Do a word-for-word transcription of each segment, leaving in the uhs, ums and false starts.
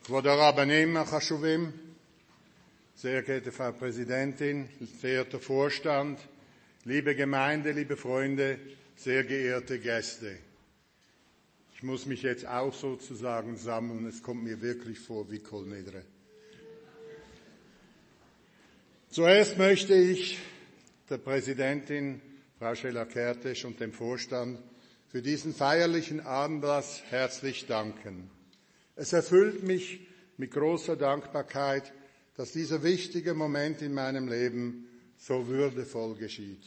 כבוד הרבנים החשובים, sehr geehrte Frau Präsidentin, verehrter Vorstand, liebe Gemeinde, liebe Freunde, sehr geehrte Gäste. Ich muss mich jetzt auch sozusagen sammeln, es kommt mir wirklich vor wie Kol Nidre. Zuerst möchte ich der Präsidentin, Frau Scheller-Kertész, und dem Vorstand für diesen feierlichen Anlass herzlich danken. Es erfüllt mich mit großer Dankbarkeit, dass dieser wichtige Moment in meinem Leben so würdevoll geschieht.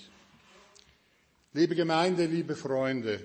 Liebe Gemeinde, liebe Freunde,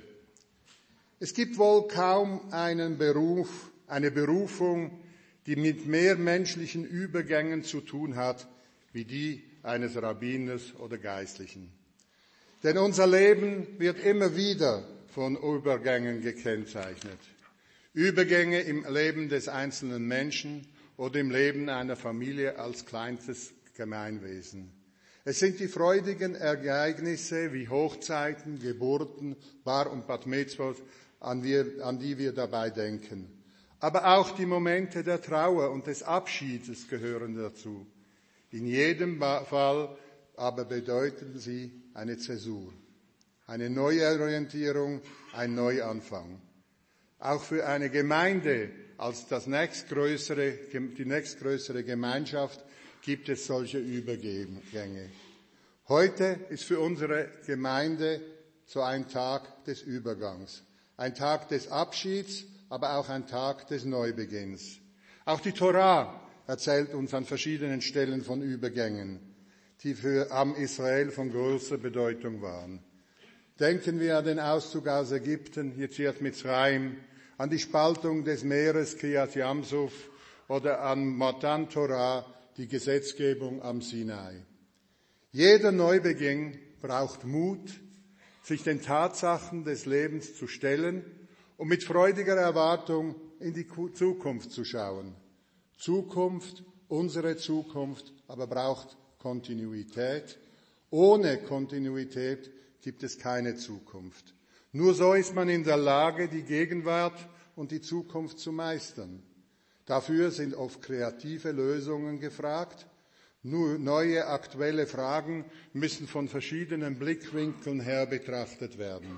es gibt wohl kaum einen Beruf, eine Berufung, die mit mehr menschlichen Übergängen zu tun hat, wie die eines Rabbiners oder Geistlichen. Denn unser Leben wird immer wieder von Übergängen gekennzeichnet. Übergänge im Leben des einzelnen Menschen oder im Leben einer Familie als kleinstes Gemeinwesen. Es sind die freudigen Ereignisse wie Hochzeiten, Geburten, Bar und Bat Mitzvot, an, wir, an die wir dabei denken. Aber auch die Momente der Trauer und des Abschiedes gehören dazu. In jedem Fall aber bedeuten sie eine Zäsur, eine Neuorientierung, ein Neuanfang. Auch für eine Gemeinde als das nächstgrößere, die nächstgrößere Gemeinschaft gibt es solche Übergänge. Heute ist für unsere Gemeinde so ein Tag des Übergangs, ein Tag des Abschieds, aber auch ein Tag des Neubeginns. Auch die Torah erzählt uns an verschiedenen Stellen von Übergängen, die für Am Israel von großer Bedeutung waren. Denken wir an den Auszug aus Ägypten, Yetziat Mitzrayim, an die Spaltung des Meeres Kriyat Yamsuf oder an Matan Torah, die Gesetzgebung am Sinai. Jeder Neubeginn braucht Mut, sich den Tatsachen des Lebens zu stellen und mit freudiger Erwartung in die Zukunft zu schauen. Zukunft, unsere Zukunft, aber braucht Kontinuität. Ohne Kontinuität gibt es keine Zukunft. Nur so ist man in der Lage, die Gegenwart und die Zukunft zu meistern. Dafür sind oft kreative Lösungen gefragt. Nur neue aktuelle Fragen müssen von verschiedenen Blickwinkeln her betrachtet werden.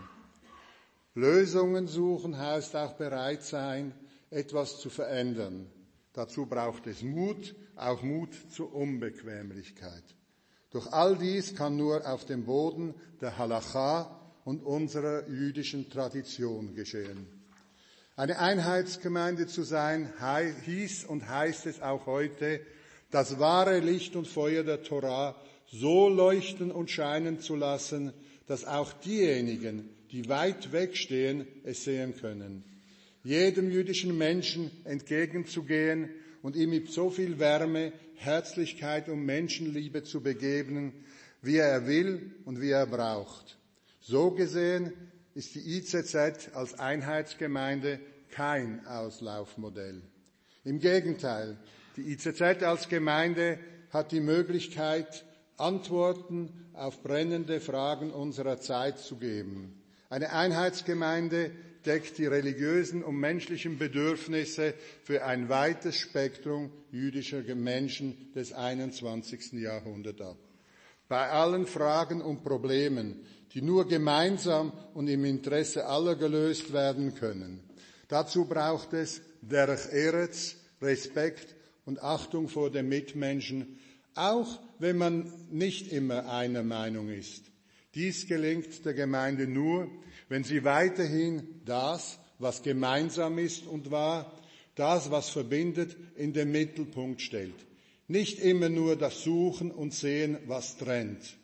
Lösungen suchen heißt auch bereit sein, etwas zu verändern. Dazu braucht es Mut, auch Mut zur Unbequemlichkeit. Doch all dies kann nur auf dem Boden der Halacha und unserer jüdischen Tradition geschehen. Eine Einheitsgemeinde zu sein, hieß und heißt es auch heute, das wahre Licht und Feuer der Torah so leuchten und scheinen zu lassen, dass auch diejenigen, die weit wegstehen, es sehen können. Jedem jüdischen Menschen entgegenzugehen und ihm mit so viel Wärme, Herzlichkeit und Menschenliebe zu begegnen, wie er will und wie er braucht. So gesehen ist die I Z Z als Einheitsgemeinde kein Auslaufmodell. Im Gegenteil, die I Z Z als Gemeinde hat die Möglichkeit, Antworten auf brennende Fragen unserer Zeit zu geben. Eine Einheitsgemeinde deckt die religiösen und menschlichen Bedürfnisse für ein weites Spektrum jüdischer Menschen des einundzwanzigsten Jahrhunderts ab. Bei allen Fragen und Problemen, die nur gemeinsam und im Interesse aller gelöst werden können. Dazu braucht es Derech Eretz, Respekt und Achtung vor den Mitmenschen, auch wenn man nicht immer einer Meinung ist. Dies gelingt der Gemeinde nur, wenn sie weiterhin das, was gemeinsam ist und wahr, das, was verbindet, in den Mittelpunkt stellt. Nicht immer nur das Suchen und Sehen, was trennt.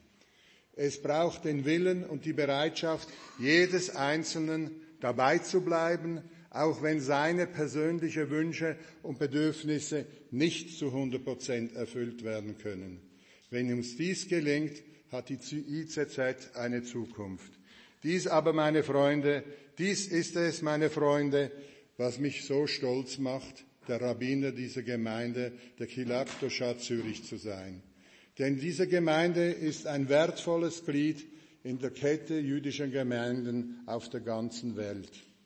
Es braucht den Willen und die Bereitschaft jedes Einzelnen, dabei zu bleiben, auch wenn seine persönlichen Wünsche und Bedürfnisse nicht zu hundert Prozent erfüllt werden können. Wenn uns dies gelingt, hat die I Z Z eine Zukunft. Dies aber, meine Freunde, dies ist es, meine Freunde, was mich so stolz macht, der Rabbiner dieser Gemeinde, der Kilat Kedusha Zürich zu sein. Denn diese Gemeinde ist ein wertvolles Glied in der Kette jüdischer Gemeinden auf der ganzen Welt.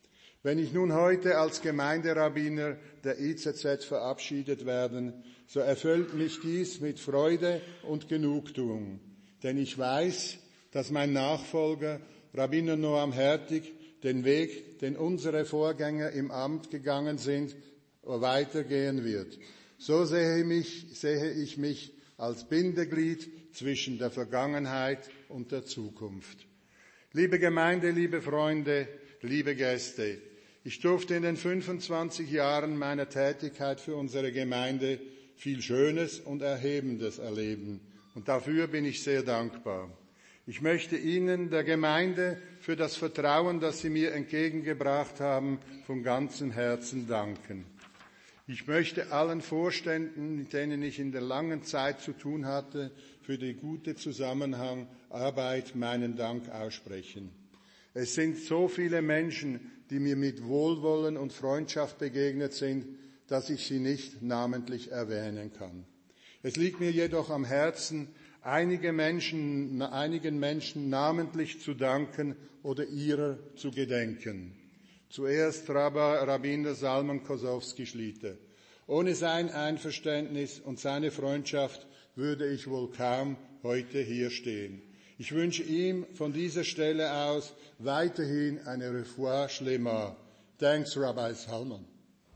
Wenn ich nun heute als Gemeinderabbiner der I Z Z verabschiedet werde, so erfüllt mich dies mit Freude und Genugtuung. Denn ich weiß, dass mein Nachfolger, Rabbiner Noam Hertig, den Weg, den unsere Vorgänger im Amt gegangen sind, weitergehen wird. So sehe ich mich, sehe ich mich als Bindeglied zwischen der Vergangenheit und der Zukunft. Liebe Gemeinde, liebe Freunde, liebe Gäste, ich durfte in den fünfundzwanzig Jahren meiner Tätigkeit für unsere Gemeinde viel Schönes und Erhebendes erleben. Und dafür bin ich sehr dankbar. Ich möchte Ihnen, der Gemeinde, für das Vertrauen, das Sie mir entgegengebracht haben, von ganzem Herzen danken. Ich möchte allen Vorständen, mit denen ich in der langen Zeit zu tun hatte, für die gute Zusammenarbeit meinen Dank aussprechen. Es sind so viele Menschen, die mir mit Wohlwollen und Freundschaft begegnet sind, dass ich sie nicht namentlich erwähnen kann. Es liegt mir jedoch am Herzen, einige Menschen, einigen Menschen namentlich zu danken oder ihrer zu gedenken. Zuerst Rabbiner Salman Kosowski-Schlitter. Ohne sein Einverständnis und seine Freundschaft würde ich wohl kaum heute hier stehen. Ich wünsche ihm von dieser Stelle aus weiterhin eine Refuah Shlema. Thanks, Rabbi Salman.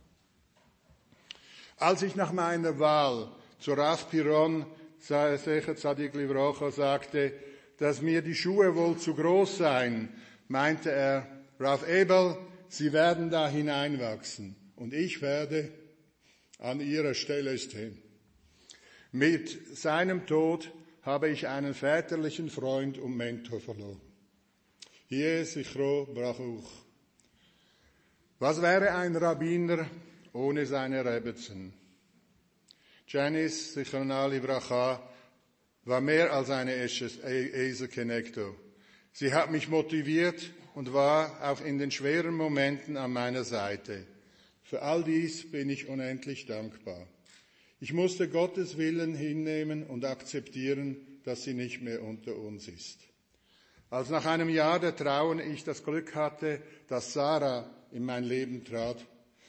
Als ich nach meiner Wahl zu Rav Piron, Secher Tzadik Livrocha, sagte, dass mir die Schuhe wohl zu groß seien, meinte er, Rav Ebel, Sie werden da hineinwachsen und ich werde an Ihrer Stelle stehen. Mit seinem Tod habe ich einen väterlichen Freund und Mentor verloren. Hier Sichro Brachuch. Was wäre ein Rabbiner ohne seine Rebbetzin? Janice Sichronah Livracha war mehr als eine Esel Kenekto. Sie hat mich motiviert und war auch in den schweren Momenten an meiner Seite. Für all dies bin ich unendlich dankbar. Ich musste Gottes Willen hinnehmen und akzeptieren, dass sie nicht mehr unter uns ist. Als nach einem Jahr der Trauer ich das Glück hatte, dass Sarah in mein Leben trat,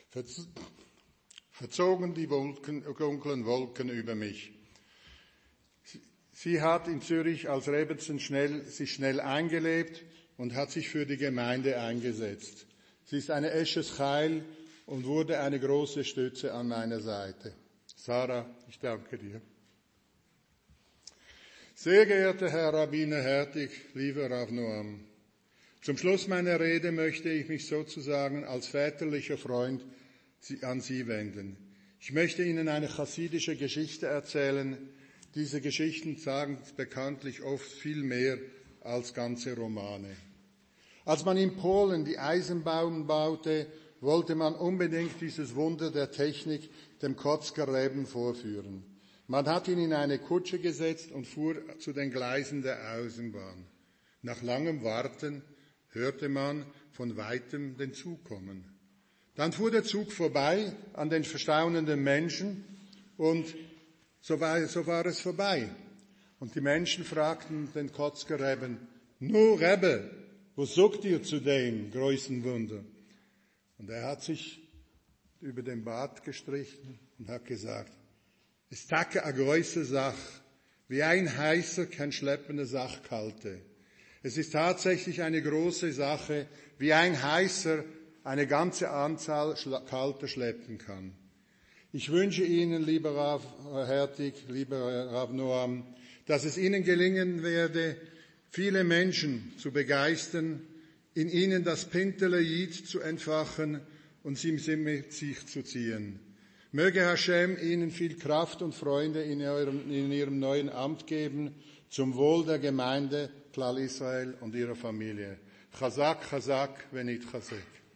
verzogen die Wolken, dunklen Wolken über mich. Sie hat in Zürich als Rebbetzin schnell, sich schnell eingelebt und hat sich für die Gemeinde eingesetzt. Sie ist eine Eshes Chayil und wurde eine große Stütze an meiner Seite. Sarah, ich danke dir. Sehr geehrter Herr Rabbiner Hertig, lieber Rav Noam, zum Schluss meiner Rede möchte ich mich sozusagen als väterlicher Freund an Sie wenden. Ich möchte Ihnen eine chassidische Geschichte erzählen. Diese Geschichten sagen bekanntlich oft viel mehr als ganze Romane. Als man in Polen die Eisenbahn baute, wollte man unbedingt dieses Wunder der Technik dem Kotzker Rebbe vorführen. Man hat ihn in eine Kutsche gesetzt und fuhr zu den Gleisen der Eisenbahn. Nach langem Warten hörte man von weitem den Zug kommen. Dann fuhr der Zug vorbei an den verstaunenden Menschen und so war, so war es vorbei. Und die Menschen fragten den Kotzker Rebbe, nu Rebbe, wo sucht ihr zu dem größten Wunder? Und er hat sich über den Bart gestrichen und hat gesagt, es ist eine große Sache, wie ein heißer kann schleppende Sache kalte. Es ist tatsächlich eine große Sache, wie ein heißer eine ganze Anzahl Kalte schleppen kann. Ich wünsche Ihnen, lieber Rav Hertig, lieber Rav Noam, dass es Ihnen gelingen werde, viele Menschen zu begeistern, in ihnen das Pintele Yid zu entfachen und sie mit sich zu ziehen. Möge Hashem Ihnen viel Kraft und Freude in Ihrem, in Ihrem neuen Amt geben, zum Wohl der Gemeinde Klal Israel und ihrer Familie. Chazak, Chazak, Venit Chazek.